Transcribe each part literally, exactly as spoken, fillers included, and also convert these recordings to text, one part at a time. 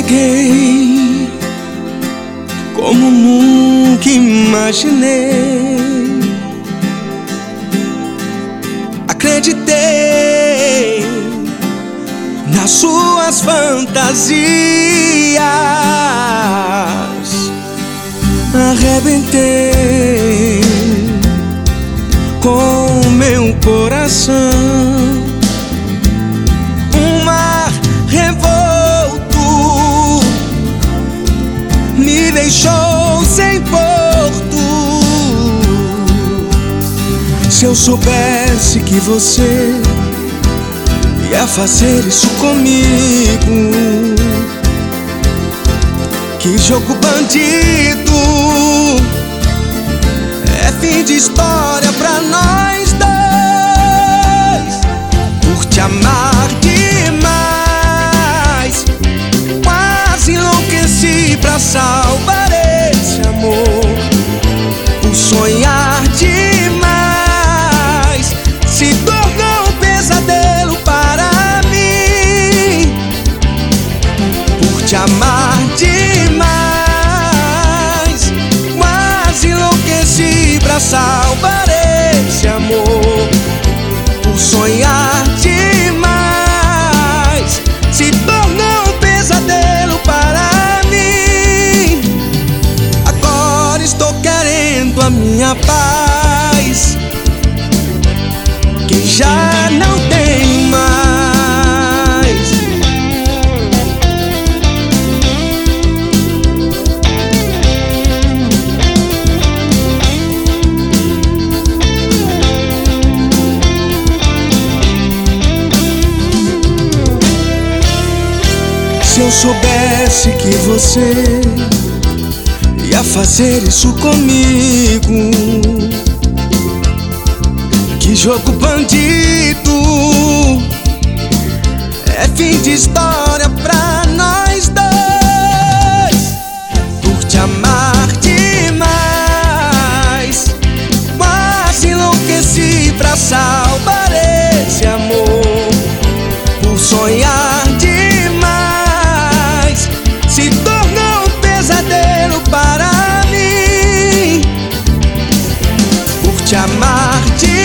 entreguei como nunca imaginei. Acreditei nas suas fantasias, arrebentei com meu coração. Um mar revolto me deixou sem porto. Se eu soubesse que você ia fazer isso comigo, que jogo bandido, é fim de história pra nós dois. Por te amar demais, quase enlouqueci pra salvar esse amor. Por sonhar demais, se tornou um pesadelo para mim. Por te amar demais, quase enlouqueci pra salvar esse amor. Por sonhar demais, se tornou um pesadelo para mim. Agora estou querendo a minha paz, que já não tenho mais. Se eu soubesse que você ia fazer isso comigo, que jogo bandido, é fim de história pra nós dois. Por te amar demais, quase enlouqueci pra salvar esse amor. Por sonhar demais, se tornou um pesadelo para mim. Por te amar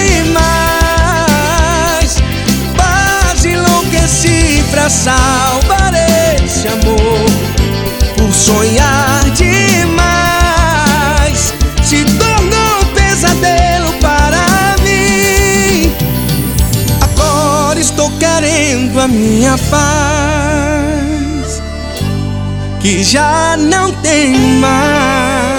demais, quase enlouqueci pra salvar esse amor. Por sonhar demais, se tornou um pesadelo para mim. Agora estou querendo a minha paz, que já não tem mais.